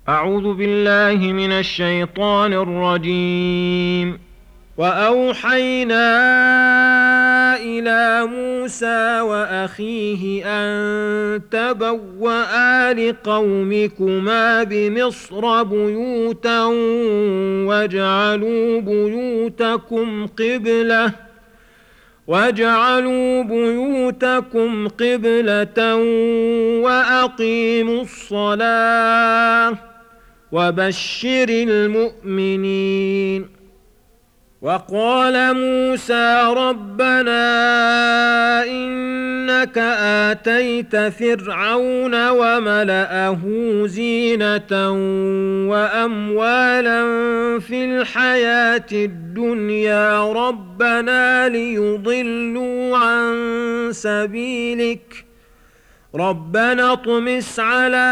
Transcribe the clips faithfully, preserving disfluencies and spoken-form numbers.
أعوذ بالله من الشيطان الرجيم. وأوحينا إلى موسى وأخيه أن تبوأ لقومكما بمصر بيوتا واجعلوا بيوتكم قبلة واجعلوا بيوتكم قبلة وأقيموا الصلاة وبشر المؤمنين. وقال موسى ربنا إنك آتيت فرعون وملأه زينة وأموالا في الحياة الدنيا ربنا ليضلوا عن سبيلك ربنا اطمس على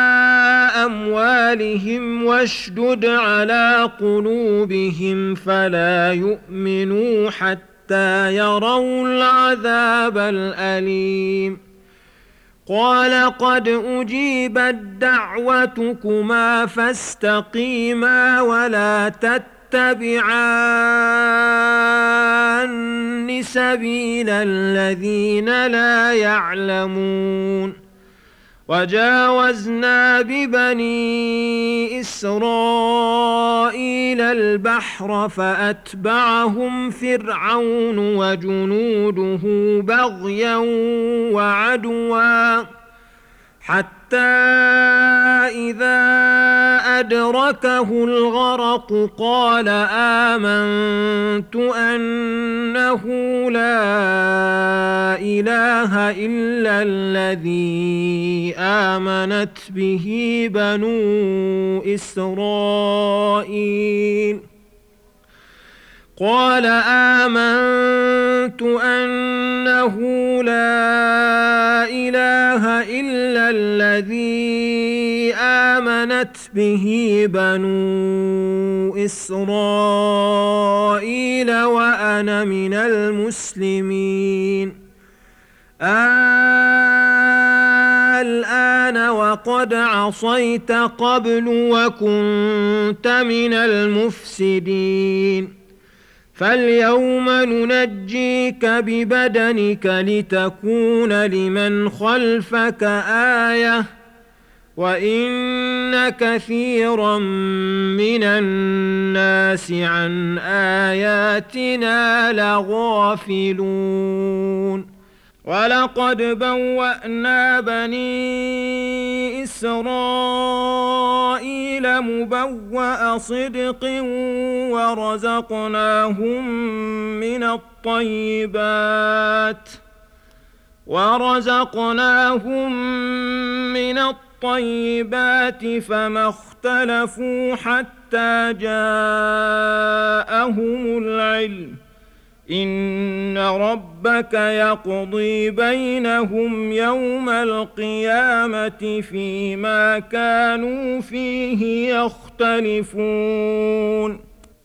أموالهم واشدد على قلوبهم فلا يؤمنوا حتى يروا العذاب الأليم. قال قد أجيبت دعوتكما فاستقيما ولا تتبعان سبيل الذين لا يعلمون. وجاوزنا ببني إسرائيل البحر فأتبعهم فرعون وجنوده بغيا وعدوا حتى إذا أدركه الغرق قال آمنت أنه لا إله إلا الذي آمنت به بنو إسرائيل قال آمنت أنه لا إله إلا الذي آمنت به بنو إسرائيل وأنا من المسلمين. الآن وقد عصيت قبل وكنت من المفسدين فاليوم ننجيك ببدنك لتكون لمن خلفك آية وإن كثيرا من الناس عن آياتنا لغافلون. ولقد بوأنا بني إسرائيل مبوأ صدق ورزقناهم من الطيبات ورزقناهم من الطيبات فما اختلفوا حتى جاءهم العلم إن ربك يقضي بينهم يوم القيامة فيما كانوا فيه يختلفون.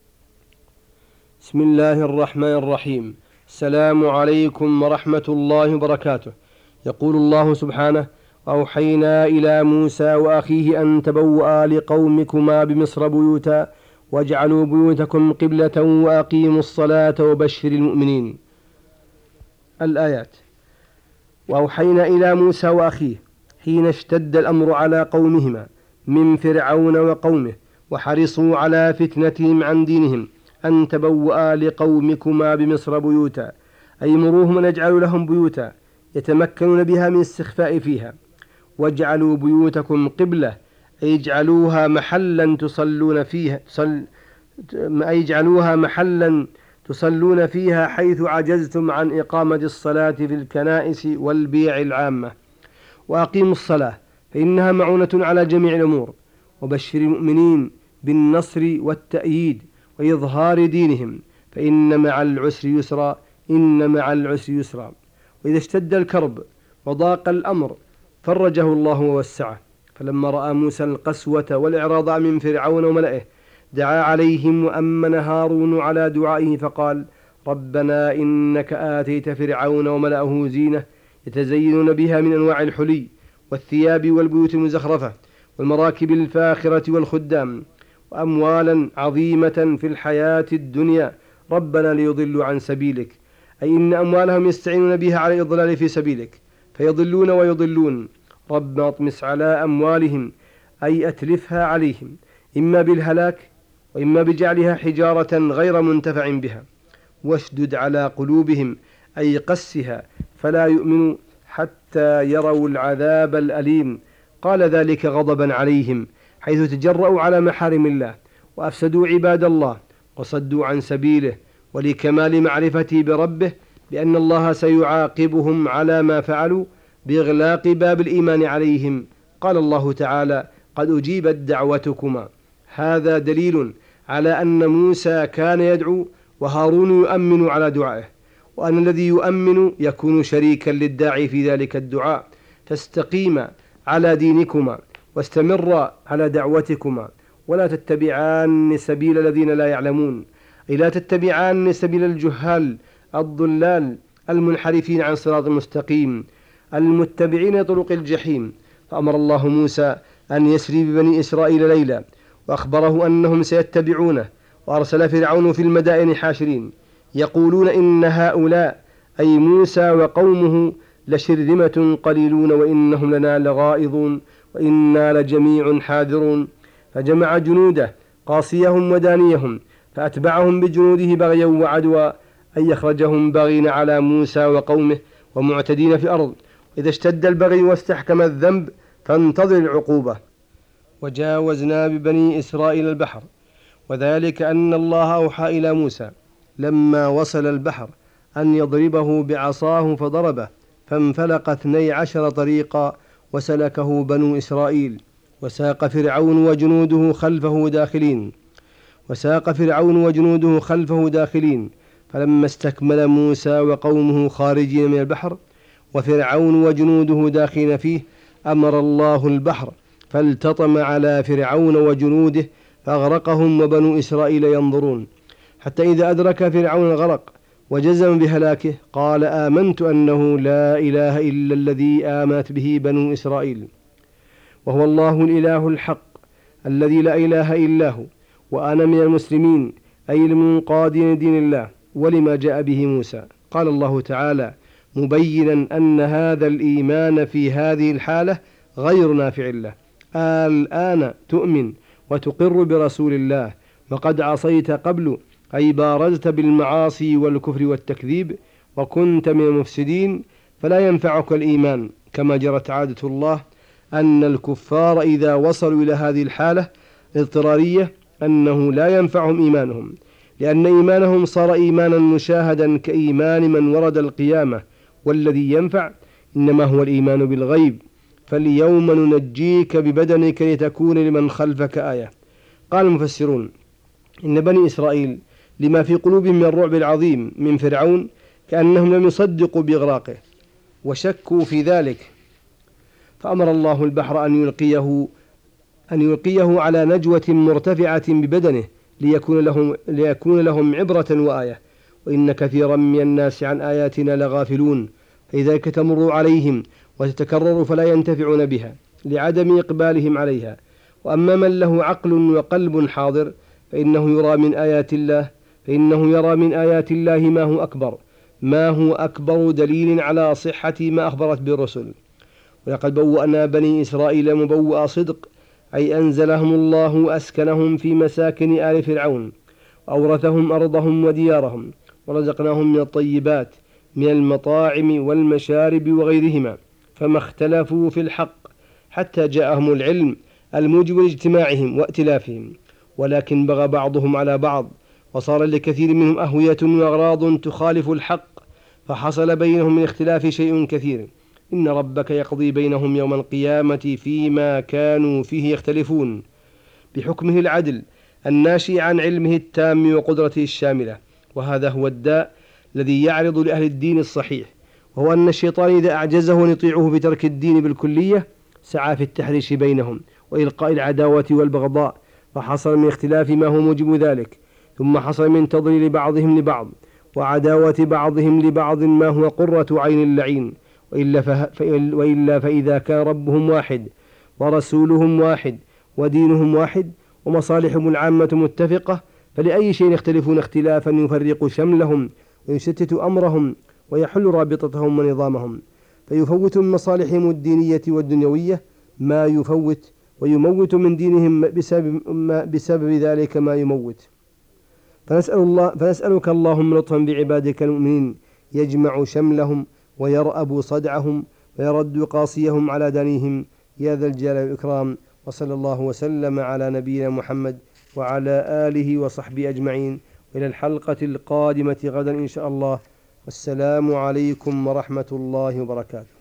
بسم الله الرحمن الرحيم. السلام عليكم ورحمة الله وبركاته. يقول الله سبحانه: وأوحينا إلى موسى وأخيه أن تبوأ لقومكما بمصر بيوتا واجعلوا بيوتكم قبلة وأقيموا الصلاة وبشر المؤمنين. الآيات. وأوحينا إلى موسى وأخيه حين اشتد الأمر على قومهما من فرعون وقومه وحرصوا على فتنتهم عن دينهم أن تبوأ لقومكما بمصر بيوتا، أي مروهم أن يجعلوا لهم بيوتا يتمكنون بها من استخفاء فيها. واجعلوا بيوتكم قبلة، أي اجعلوها محلا تصلون فيها تصل أي اجعلوها محلا تصلون فيها حيث عجزتم عن إقامة الصلاة في الكنائس والبيع العامة. وأقيموا الصلاة فإنها معونة على جميع الأمور. وبشر المؤمنين بالنصر والتأييد وإظهار دينهم فإن مع العسر يسرا إن مع العسر يسرا. وإذا اشتد الكرب وضاق الأمر فرجه الله ووسعه. فلما رأى موسى القسوة والإعراض من فرعون وملئه دعا عليهم وأمن هارون على دعائه فقال: ربنا إنك آتيت فرعون وملأه زينة يتزينون بها من أنواع الحلي والثياب والبيوت المزخرفة والمراكب الفاخرة والخدام، وأموالا عظيمة في الحياة الدنيا ربنا ليضلوا عن سبيلك، أي إن أموالهم يستعينون بها على الإضلال في سبيلك فيضلون ويضلون. ربنا اطمس على أموالهم، أي أتلفها عليهم، إما بالهلاك وإما بجعلها حجارة غير منتفع بها، واشدد على قلوبهم، أي قسها فلا يؤمنوا حتى يروا العذاب الأليم. قال ذلك غضبا عليهم حيث تجرؤوا على محارم الله وأفسدوا عباد الله وصدوا عن سبيله، ولكمال معرفته بربه بأن الله سيعاقبهم على ما فعلوا بإغلاق باب الإيمان عليهم. قال الله تعالى: قد أجيبت دعوتكما. هذا دليل على أن موسى كان يدعو وهارون يؤمن على دعائه، وأن الذي يؤمن يكون شريكا للداعي في ذلك الدعاء. فاستقيما على دينكما واستمر على دعوتكما، ولا تتبعان سبيل الذين لا يعلمون، أي لا تتبعان سبيل الجهال الضلال المنحرفين عن صراط المستقيم المتبعين طرق الجحيم. فأمر الله موسى أن يسري ببني إسرائيل ليلا، وأخبره أنهم سيتبعونه، وأرسل فرعون في المدائن حاشرين يقولون إن هؤلاء أي موسى وقومه لشرذمة قليلون وإنهم لنا لغائظون وإنا لجميع حاذرون. فجمع جنوده قاصيهم ودانيهم فأتبعهم بجنوده بغيا وعدوا، أي يخرجهم باغين على موسى وقومه ومعتدين في الأرض. إذا اشتد البغي واستحكم الذنب فانتظر العقوبة. وجاوزنا ببني إسرائيل البحر، وذلك أن الله أوحى إلى موسى لما وصل البحر أن يضربه بعصاه فضربه فانفلق اثني عشر طريقا وسلكه بنو إسرائيل، وساق فرعون وجنوده خلفه داخلين وساق فرعون وجنوده خلفه داخلين فلما استكمل موسى وقومه خارجين من البحر وفرعون وجنوده داخلين فيه أمر الله البحر فالتطم على فرعون وجنوده فأغرقهم وبنو إسرائيل ينظرون، حتى إذا أدرك فرعون الغرق وجزم بهلاكه قال: آمنت أنه لا إله إلا الذي آمنت به بنو إسرائيل، وهو الله الإله الحق الذي لا إله إلا هو، وأنا من المسلمين أي المنقادين دين الله ولما جاء به موسى. قال الله تعالى مبينا أن هذا الإيمان في هذه الحالة غير نافع له: الآن تؤمن وتقر برسول الله وقد عصيت قبل، أي بارزت بالمعاصي والكفر والتكذيب وكنت من المفسدين، فلا ينفعك الإيمان. كما جرت عادة الله أن الكفار إذا وصلوا إلى هذه الحالة الاضطرارية أنه لا ينفعهم إيمانهم، لأن إيمانهم صار إيمانا مشاهدا كإيمان من ورد القيامة، والذي ينفع إنما هو الإيمان بالغيب. فاليوم ننجيك ببدنك لتكون لمن خلفك آية. قال المفسرون إن بني إسرائيل لما في قلوبهم من الرعب العظيم من فرعون كأنهم لم يصدقوا بإغراقه وشكوا في ذلك، فأمر الله البحر أن يلقيه أن يلقيه على نجوة مرتفعة ببدنه ليكون لهم, ليكون لهم عبرة وآية. وإن كثيرا من الناس عن آياتنا لغافلون، فلذلك تمر عليهم وتتكرر فلا ينتفعون بها لعدم إقبالهم عليها. وأما من له عقل وقلب حاضر فإنه يرى من آيات الله فإنه يرى من آيات الله ما هو أكبر ما هو أكبر دليل على صحة ما أخبرت بالرسل. ولقد بوأنا بني إسرائيل مبوأ صدق، أي أنزلهم الله أسكنهم في مساكن آل فرعون، وأورثهم أرضهم وديارهم، ورزقناهم من الطيبات من المطاعم والمشارب وغيرهما، فما اختلفوا في الحق حتى جاءهم العلم الموجب لاجتماعهم وائتلافهم، ولكن بغى بعضهم على بعض، وصار لكثير منهم أهوية وأغراض تخالف الحق، فحصل بينهم من اختلاف شيء كثير. إن ربك يقضي بينهم يوم القيامة فيما كانوا فيه يختلفون بحكمه العدل الناشئ عن علمه التام وقدرته الشاملة. وهذا هو الداء الذي يعرض لأهل الدين الصحيح، وهو أن الشيطان إذا أعجزه أن يطيعه بترك الدين بالكلية سعى في التحريش بينهم وإلقاء العداوة والبغضاء، فحصل من اختلاف ما هو موجب ذلك، ثم حصل من تضليل بعضهم لبعض وعداوة بعضهم لبعض ما هو قرة عين اللعين. وإلا, وإلا فإذا كان ربهم واحد ورسولهم واحد ودينهم واحد ومصالحهم العامة متفقة، فلأي شيء يختلفون اختلافا يفرق شملهم ويشتت أمرهم ويحل رابطتهم ونظامهم، فيفوت من مصالحهم الدينية والدنيوية ما يفوت، ويموت من دينهم بسبب, ما بسبب ذلك ما يموت. فنسأل الله فنسألك اللهم لطفا بعبادك المؤمنين يجمع شملهم ويرأب صدعهم ويرد قاصيهم على دنيهم يا ذا الجلال والإكرام. وصلى الله وسلم على نبينا محمد وعلى آله وصحبه أجمعين، إلى الحلقة القادمة غدا إن شاء الله، والسلام عليكم ورحمة الله وبركاته.